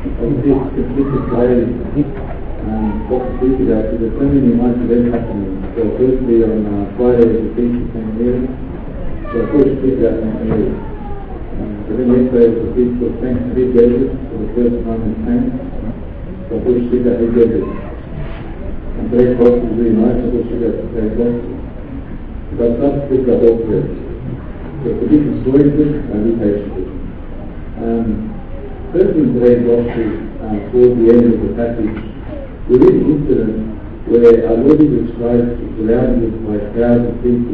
obviously it's completely played what to speak about, so there's so many nice events happening. So firstly on Friday is the Feast of St. Mary, so I thought to speak about St. Mary. But then yesterday was the Feast of St. Hedjazes for the first time in Spain, so I thought to speak about Hedjazes. And today's gospel is really nice, I thought to speak about today's gospel. So I'll start to speak about all three. So it's a different story to it, and be patient with it. First in today's gospel, towards the end of the passage, we read an incident where our Lord Jesus Christ is surrounded by crowds of people,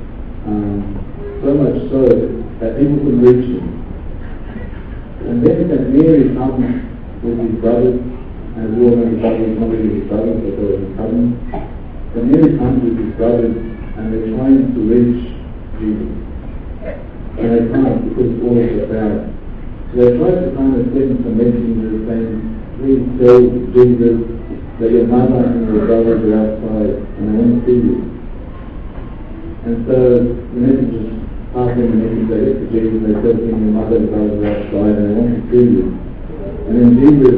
so much so that people can reach him. And then St. Mary comes with his brothers, and we all know his brothers, not really his brothers, but they were his cousins. St. Mary comes with his brothers, and they're trying to reach Jesus. And they can't because of all of the crowd. So they try to kind of send some messengers saying, please tell Jesus that your mother and your brothers are outside and they want to see you. And so the messengers pass them the message they get to Jesus, they tell him your mother and brothers are outside and they want to see you. And then Jesus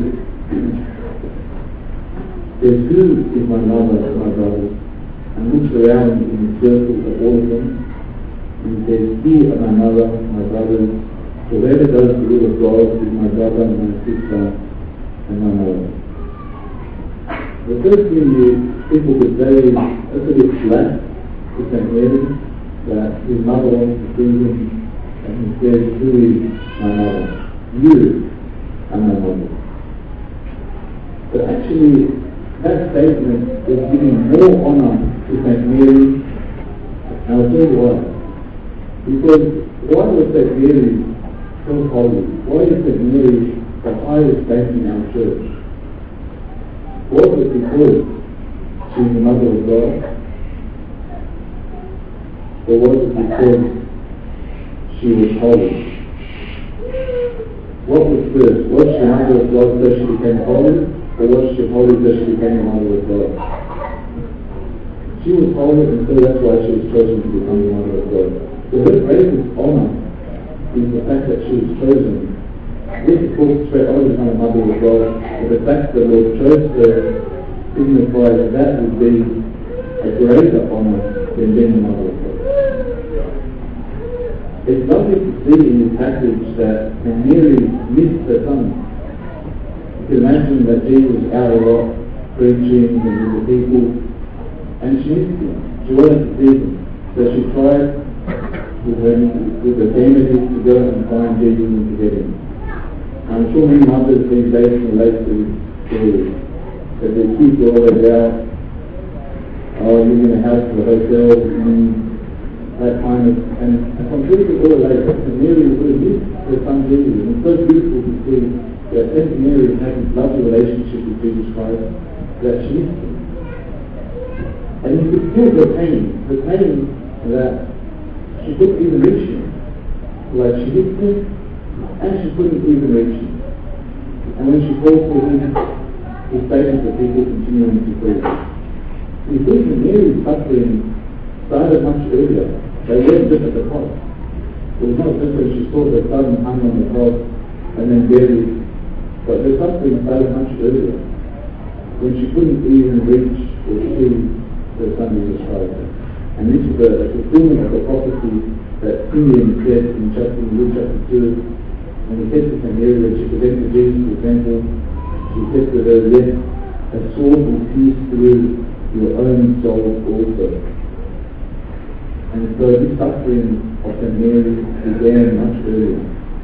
says, who is my mother and my brothers? And looks around in the circle of all of them and he says, here are my mother and my brothers. Whoever does the will of God is my brother, my sister, and my mother. The first thing people could say is that's a bit flat to St. Mary, that his mother wants to see him, and he says, who is my mother? You are my mother. But actually, that statement is giving more honor to St. Mary, and I'll tell you why. Because why was St. Mary so holy? Why is St. Mary the highest saint in our church? Was it because she is the Mother of God? Or was it because she was holy? What was first? Was she the Mother of God so she became holy? Or was she holy so she became the Mother of God? She was holy and so that's why she was chosen to become the Mother of God. So her greatest honor is the fact that she was chosen. Yes, of course, straight on to become a Mother of God, but the fact that the Lord chose her signifies that that would be a greater honor than being the Mother of God. It's lovely to see in this passage that Mary missed her son. You can imagine that Jesus was out a lot, preaching and with the people, and she missed him. She wanted to see him. So she tried with the family to go and find Jesus and to get him. I'm sure many mothers these days can relate to this story. That their kids are always out, living in a house or a hotel, that kind of, and I'm sure we can all relate that Mary really missed her son Jesus. And it's so beautiful to see that St. Mary had this lovely relationship with Jesus Christ, that she missed him. And you could feel her pain that she couldn't even reach him. Like she missed him, and she couldn't even reach him. And when she called for him, his faces of people continuing to preach. You see, Mary's suffering started much earlier. They weren't just at the cross. It was not just when she saw her son hung on the cross and then buried, but her suffering started much earlier, when she couldn't even reach or see her son Jesus Christ. And this is a fulfillment of the prophecy that Simeon said in Luke chapter 2, when he said to St. Mary when she presented Jesus to the temple, he said to her, yes, a sword will pierce through your own soul also. And so this suffering of St. Mary began much earlier.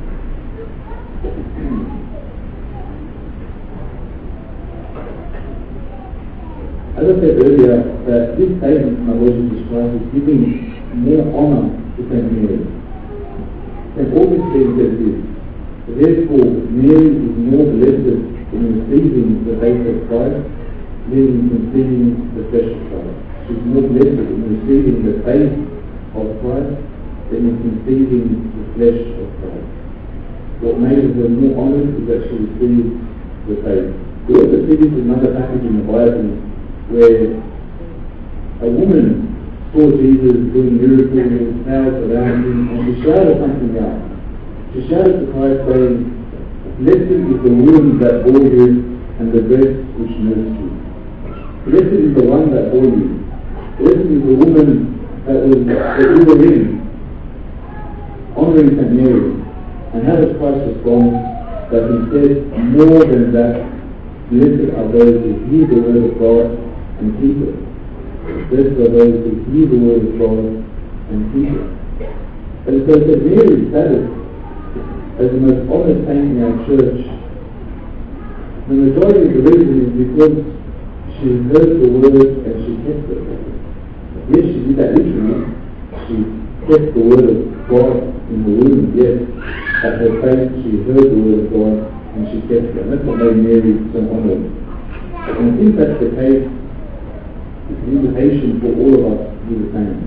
As I said earlier, that this statement from our Lord Jesus Christ is giving more honor to St. Mary. St. Augustine says this, therefore Mary is more blessed in receiving the faith of Christ than in conceiving the flesh of Christ. She's more blessed in receiving the faith of Christ than in conceiving the flesh of Christ. What made her more honoured is that she received the faith. We also see this in another passage in the Bible where a woman saw Jesus doing miracles, crowds around him, and she shouted something out. She shouted to Christ saying, Blessed is the womb that bore you and the breast which nursed you. Blessed is the one that bore you. Blessed is the woman that you were in, honoring St. Mary. And how does Christ respond? That he says, more than that, blessed are those who hear the word of God and keep it. Blessed are those who hear the word of God and keep it. And so St. Mary's status as the most honoured saint in our church, the majority of the reason is because she heard the word and she kept it. Yes, she did that literally. She kept the word of God in her womb, yes. At her faith, she heard the word of God and she kept it. And that's what made Mary so honoured. And if that's the case, it's an invitation for all of us to do the same.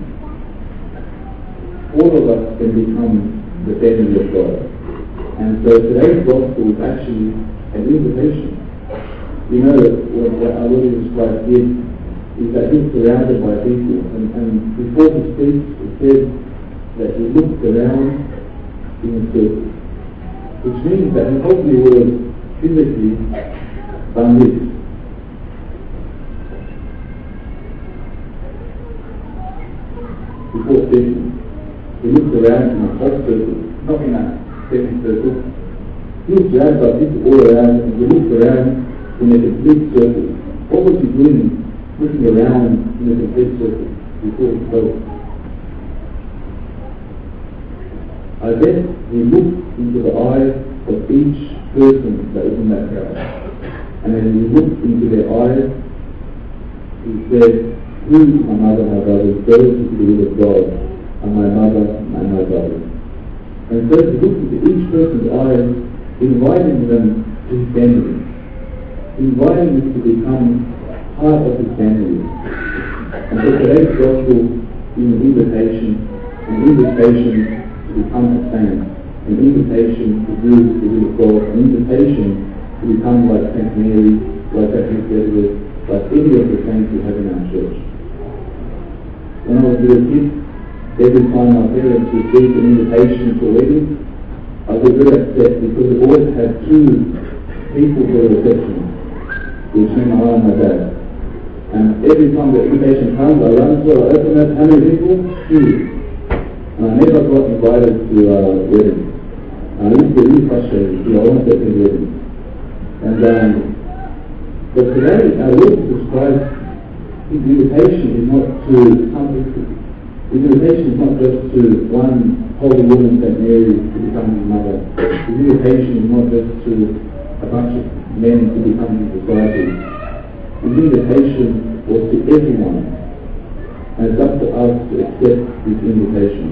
All of us can become the family of God. And so today's gospel is actually an invitation. You know, what our Lord Jesus Christ did is that he's surrounded by people. And before he speaks, it says that he looked around in a circle. Which means that he probably would have physically done this. Before speaking, he looked around in a whole circle, not in a semicircle. He looked around by people all around, and he looked around in a complete circle. What was he doing looking around in a complete circle before he spoke? I bet he looked into the eyes of each person that was in that crowd. And then he looked into their eyes, he said, who is my mother and my brothers? Those who do the will of God are my mother and my brothers. And so he looked into each person's eyes, inviting them to his family, inviting them to become part of his family. And so today's gospel is an invitation to become a saint, an invitation to do the will of God, an invitation to become like St. Mary, like St. Elizabeth, like any of the saints we have in our church. When I was a little kid, every time my parents received an invitation to a wedding, I was very upset because it always had two people for the reception, which meant my mum and my dad. And every time the invitation comes, I run to it, I open it, how many people? Two. And I never got invited to weddings. And I used to be really frustrated because I wanted to attend weddings. And but today, our Lord Jesus Christ, his invitation is not to some people. His invitation is not just to one holy woman, St. Mary, to become his mother. His invitation is not just to a bunch of men to become his disciples. His invitation was to everyone. And it's up to us to accept this invitation.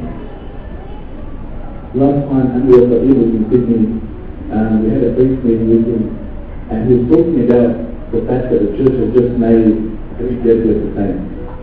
Last time Andrew was in Sydney, we had a brief meeting with him, and he was talking about the fact that the church has just made 3 Jesuit saints.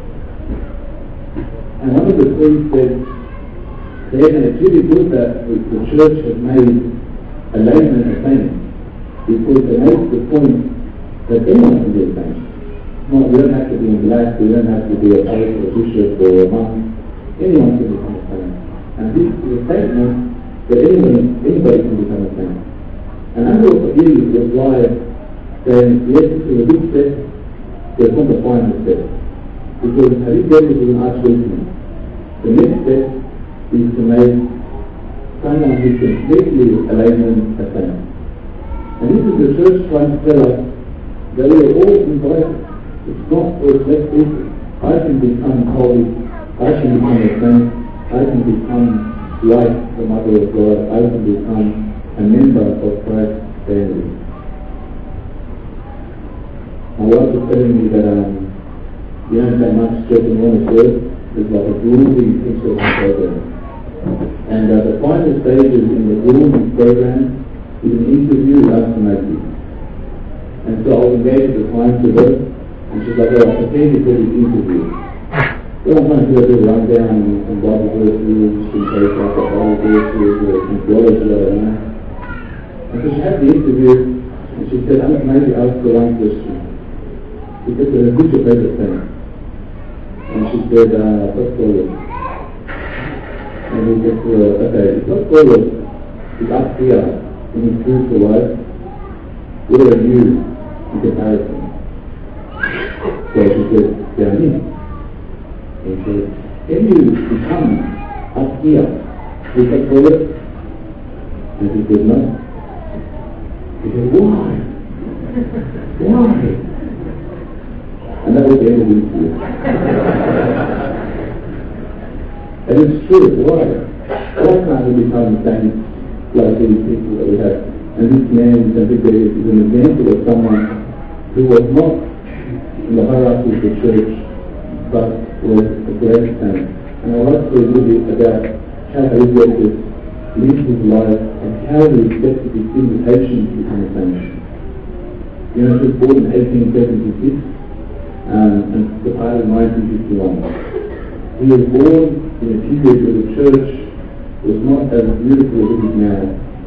And one of the priests said, and it's really good that the church has made a layman a saint, because it makes the point that anyone can be a saint. No, we don't have to be in black, we don't have to be a pope or a bishop or a monk. Anyone can become a saint. And this is a statement that anybody can become a saint. And Andrew Fabili replied saying, yes, this is a good step, but it's not the final step. Because Harry Davis is an archdeacon. The next step is to make someone who is completely a layman a saint. And this is the church trying to tell us that we are all invited. It's not for select people. I can become holy, I can become a saint, I can become like the Mother of God, I can become a member of Christ's family. My wife was telling me that you don't have much stress in one serve. It's like a grueling Christian program. And the final stages in the grueling program is an interview with us to make it. And so I was engaged at the time to her, and she's like, oh, I prepared you for this interview. Well, I'm trying to do a bit of rundown on some Bible verses, some case like Bible verses, or some theology, I don't know. And so she had the interview, and she said, I'm going to maybe ask her one question. She said, who's your favourite saint? And she said, Pope Paulus. And he said to her, okay, Pope Paulus is up here in his spiritual life, where are you in comparison? So she said, down here. And he said, can you become up here with a toilet? And he said, no. He said, why? Why? And that was the end of the interview. And it's true, why? Why can't we become saints like these people that we have? And this man, Santikar, is an example of someone who was not in the hierarchy of the church, but was a great saint. And I'd like to say a little bit about how Eusebius lived his life and how he accepted his invitation to become a saint. You know, he was born in 1876 and departed in 1951. He was born in a period where the church was not as beautiful as it is now.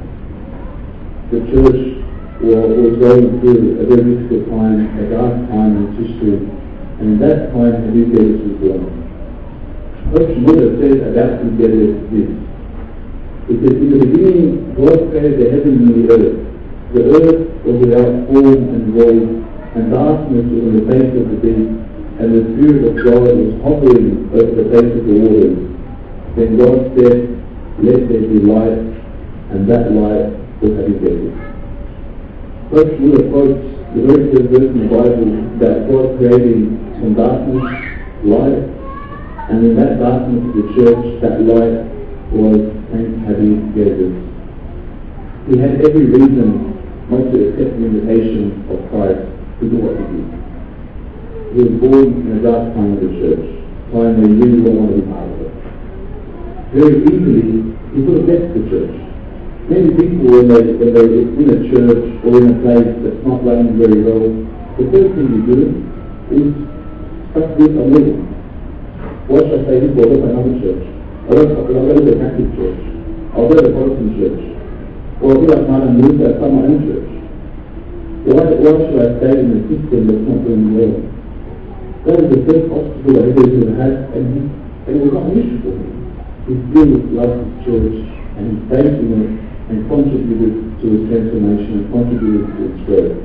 The church was going through a very difficult time, a dark time in its history, and in that time Eusebius was born. What Schmuller says about Eusebius is this. He says, in the beginning God created the heaven and the earth. The earth was without form and void, and darkness was on the face of the deep, and the Spirit of God was hovering over the face of the waters. Then God said, let there be light, and that light was Eusebius. First Schmuller quotes the very first verse in the Bible about God creating from darkness light, and in that darkness of the church, that light was Saint Eusebius. He had every reason not to accept the invitation of Christ to do what he did. He was born in a dark time of the church, a time where he really didn't want to be part of it. Very easily, he could have left the church. Many people, when they're in a church or in a place that's not running very well, the first thing you do is start with a meeting. What should I say this? I'll go to another church. I'll go to the Catholic church. I'll go to the Protestant church. Or I'll be like Martin Luther, start my own church. Why should I stay in a system that's not doing well? That is the first obstacle that Eusebius had, and it was not an issue for him. He still loved his church, and he stayed in it, and contributed to its transformation, and contributed to its growth.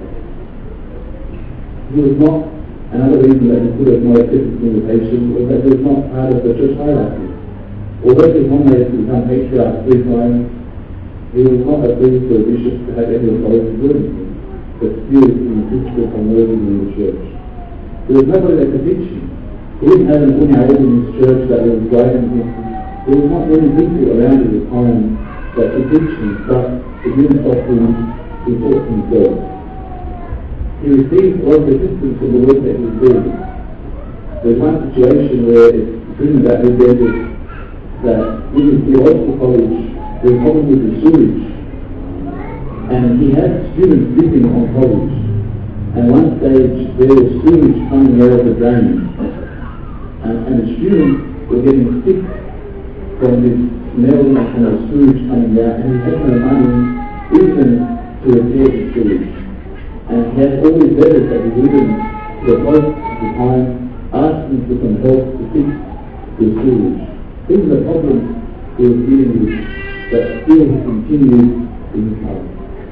He was not, another reason that he could have not accepted the invitation was that he was not part of the church hierarchy. Although he was nominated to become patriarch 3 times, he was not a priest or a bishop to have any authority to do anything, but still in the principle of working in the church. There was nobody that could teach him. He didn't have an old in his church that was guiding him. There was not many people around at the time that could teach him, but the unit of him, he taught himself. He received a lot of resistance from the work that he was doing. There's one situation where it's written about Eusebius that in his theological college there was a problem with the sewage, and he had students living on college, and one stage there was sewage coming out of the drain, and the students were getting sick from this smell and the sewage coming out, and he had no money even to repair the sewage. And he had all these letters that he written to the host at the time, asking for some help to fix the sewage. These are the problems he was dealing with, but still he continued in his heart.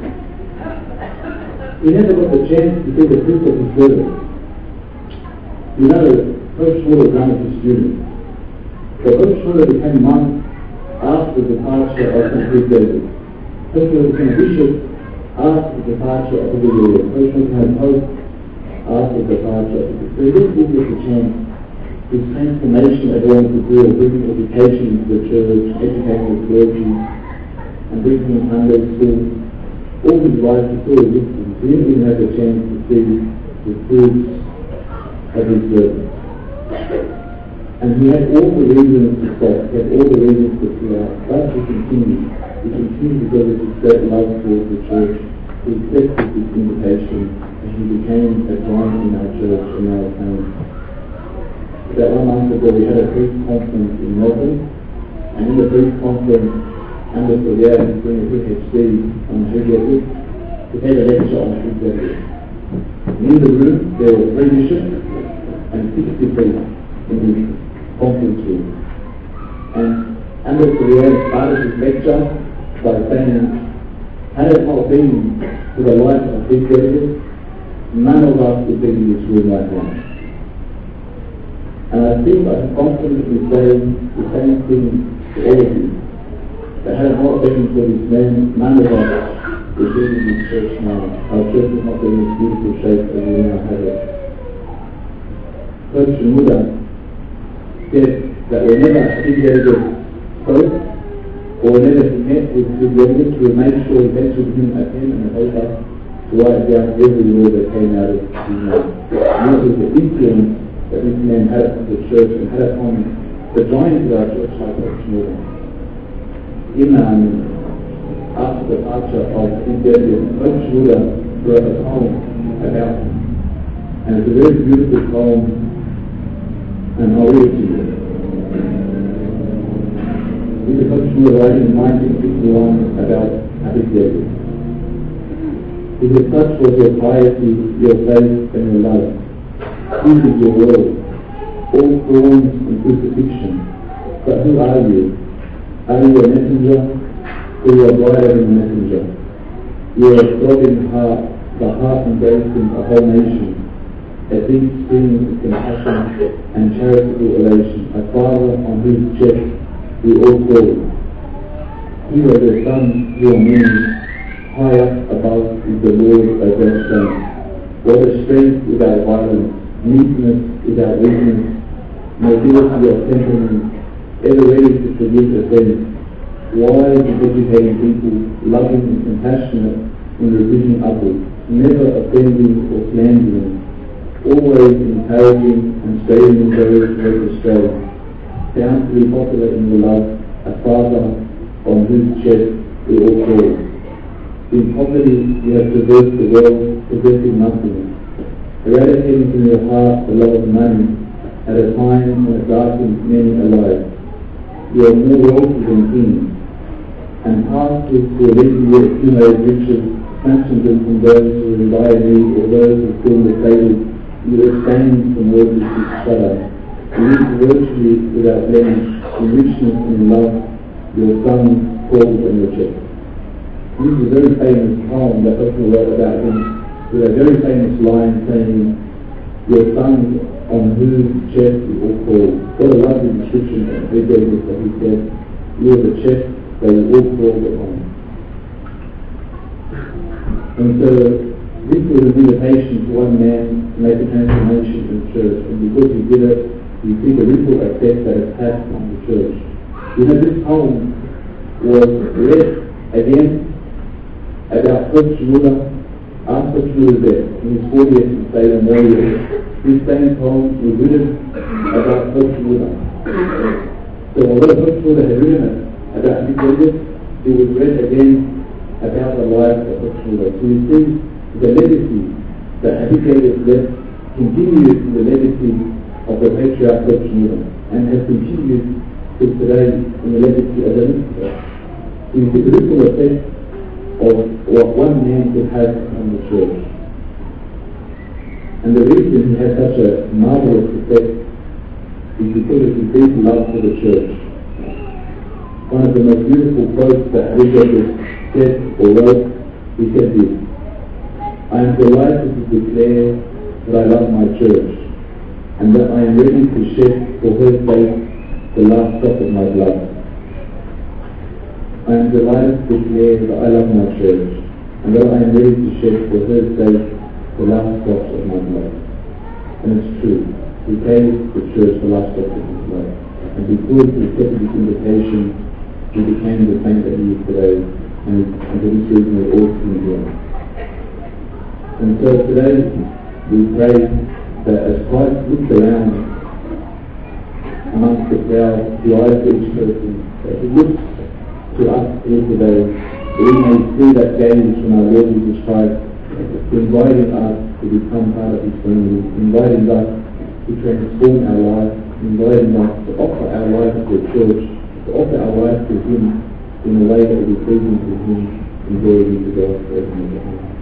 He never got the chance to see the fruit of his service. You know, First Schmuller was one of his students. So First Schmuller became monk after the departure of St. Eusebius. First Schmuller became a bishop after the departure of the Lord. First Schmuller became a pope after the departure of the Lord. So he didn't give us a chance. This transformation that he wanted to do of bringing education into the church, educating the clergy, and bringing in Sunday school, all his life he saw resistance. He didn't even have a chance to see the fruits of his service. And he had all the reasons to stop, he had all the reasons to pull out, but he continued. He continued because of his great love towards the church. He accepted this invitation, and he became a giant in our church and our town. About 1 month ago we had a priest conference in Melbourne, and in the priest conference, Anders Solier is doing a PhD on Eusebius. He gave a lecture on Eusebius. In the room there were 3 bishops and 60 priests in the conference room. And Anders Solier started his lecture by saying, Had it not been for the life of Big David, none of us would be in this room right now. And I think I can confidently say the same thing to all of you. That had it not been for this man, none of us would be in this church now. Our church would not be in this beautiful shape as we now have it. Coach Shimura said that whenever Big David spoke, or whenever he met with Big David, he would make sure he mentioned him a pen and a paper to write down every word that came out of his mouth. And this was the influence that this man had upon the church and had upon the giants of our church like Coach Shimura. After the departure of Big David, Coach Shimura wrote a poem about him. And it's a very beautiful poem, and I'll read it to you. This is Coach Shimura writing in 1961 about Big David. He said, "Such was your piety, your faith, and your love. This is your world, all thorns and crucifixion. But who are you? Are you a messenger, or you are brighter than a messenger? You are a throbbing heart, the heart embracing a whole nation, a deep spring of compassion and charitable elation, a father on whose chest we all fall. You are the sun, your moon, high up above is the Lord of that sun. What a strength without violence, meekness without weakness, nobility of temperament, ever ready to forgive offense, wise and educating people, loving and compassionate when revision upward, never offending or slandering, always encouraging and straightening those who make astray, bound to be popular in your love, a father on whose chest we all fall. In poverty you have traversed the world, possessing nothing, eradicating from your heart the love of money at a time when it darkens many alive. You are more wealthy than kings, and passed with your legally accumulated riches, snatching them from those who are in dire need or those who fill the table. You abstain from worldly shudder. You live virtually without blemish, in richness and in love, your son calls on your chest." This is a very famous poem that Oprah wrote about him, with a very famous line saying, "Your son on whose chest we all call." What a lovely description of Big David that he said, "You are the chest that we all call upon." And so this was an invitation for one man to make a transformation in the church, and because he did it, you see the ripple effect that it had on the church. You know, this poem was read again about Coach Shimura after Shimura's death in his 40th and Salem Memorial. This same poem was written about Coach Shimura. So although Coach Shimura had written it about Big David, it was read again about the life of Coach Shimura. So you see the legacy that Big David left continues in the legacy of the patriarch Coach Shimura, and has continued to today in the legacy of the minister. So you see the ripple effect of what one man could have on the church. And the reason he had such a marvelous effect is because of his deep love for the church. One of the most beautiful quotes that Big David said or wrote, he said this: "I am delighted to declare that I love my church, and that I am ready to shed for her sake the last drop of my blood. I am delighted to declare that I love my church, and that I am ready to shed for her sake the last drops of my blood." And it's true. He gave the church the last drops of his blood. And because he accepted this invitation, he became the saint that he is today. And for this reason we're all sitting here. And so today we pray that as Christ looks around amongst the crowd, the eyes of each person, that he looks to us here today, that we may see that gaze from our Lord Jesus Christ, inviting us to become part of his family, inviting us to transform our lives, inviting us to offer our lives to the church, to offer our lives to him in a way that will be pleasing to him and glory be to God forever and ever.